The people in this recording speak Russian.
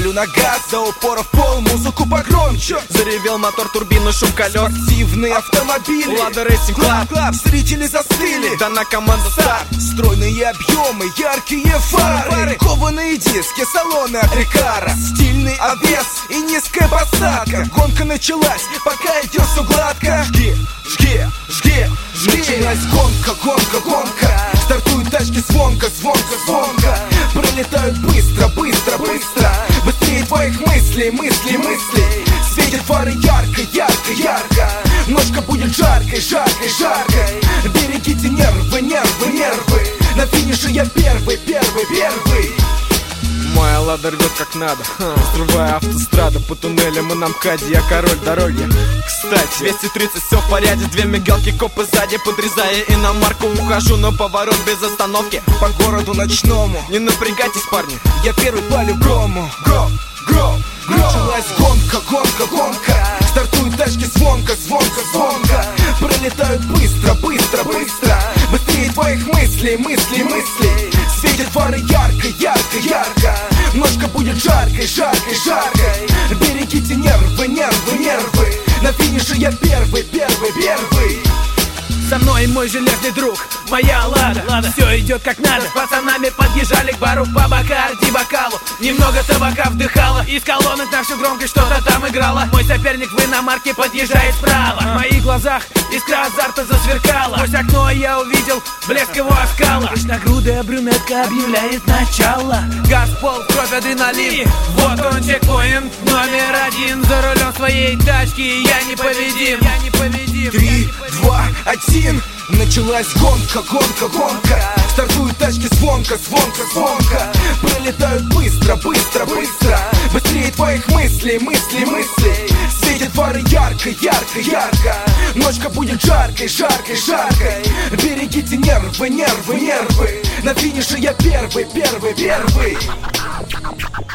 Давлю на газ, до упора в пол, музыку погромче. Заревел мотор, турбина, шум колес. Активный автомобиль, Лада Рейсинг Клаб. зрители застыли. Дана команда старт. Стройные объемы, яркие фары, кованые диски, салоны от Рикара. Стильный обвес и низкая посадка. Гонка началась, пока идет все гладко. Жги, жги, жги, жги. Началась гонка, гонка, гонка. Стартуют тачки звонко, звонко, звонко. Пролетают быстро, быстро, быстро. Быстрее твоих мыслей, мыслей, мыслей. Светят фары ярко, ярко, ярко. Ночка будет жаркой, жаркой, жаркой. Берегите нервы, нервы, нервы. На финише я первый, первый, первый. Моя Лада рвет как надо, взрывая автостраду по туннелям и на МКАДе. Я король дороги. Кстати, 230, все в порядке. Две мигалки, копы сзади. Подрезая иномарку, ухожу на поворот без остановки. По городу ночному. Не напрягайтесь, парни, я первый по-любому. Гром, гром, гром. Началась гонка, гонка, гонка. Стартуют тачки звонко, звонко, звонко. Пролетают быстро, быстро, быстро. Быстрее твоих мыслей, мыслей, мыслей. Светят фары ярко, ярко, ярко. Ночка будет жаркой, жаркой, жаркой. Берегите нервы, нервы, нервы. На финише я первый, первый, первый. Со мной мой железный друг, моя Лада. Все идет как надо. С пацанами подъезжали к бару по Бакарди бокалу. Немного табака вдыхало. Из колонок на всю громкость что-то там играло. Мой соперник в иномарке подъезжает справа. В моих глазах искра азарта засверкала. Сквозь окно я увидел блеск его оскала. Пышногрудая брюнетка объявляет начало. Газ, пол, кровь, адреналин. И вот он, чекпоинт номер один. За рулем своей тачки я непобедим. 3, 2, 1. Началась гонка, гонка, гонка. Стартуют тачки звонко, звонко, звонко. Пролетают быстро, быстро, быстро. Быстрее твоих мыслей, мыслей, мыслей. Светят фары ярко, ярко, ярко. Ночка будет жаркой, жаркой, жаркой. Берегите нервы, нервы, нервы. На финише я первый, первый, первый.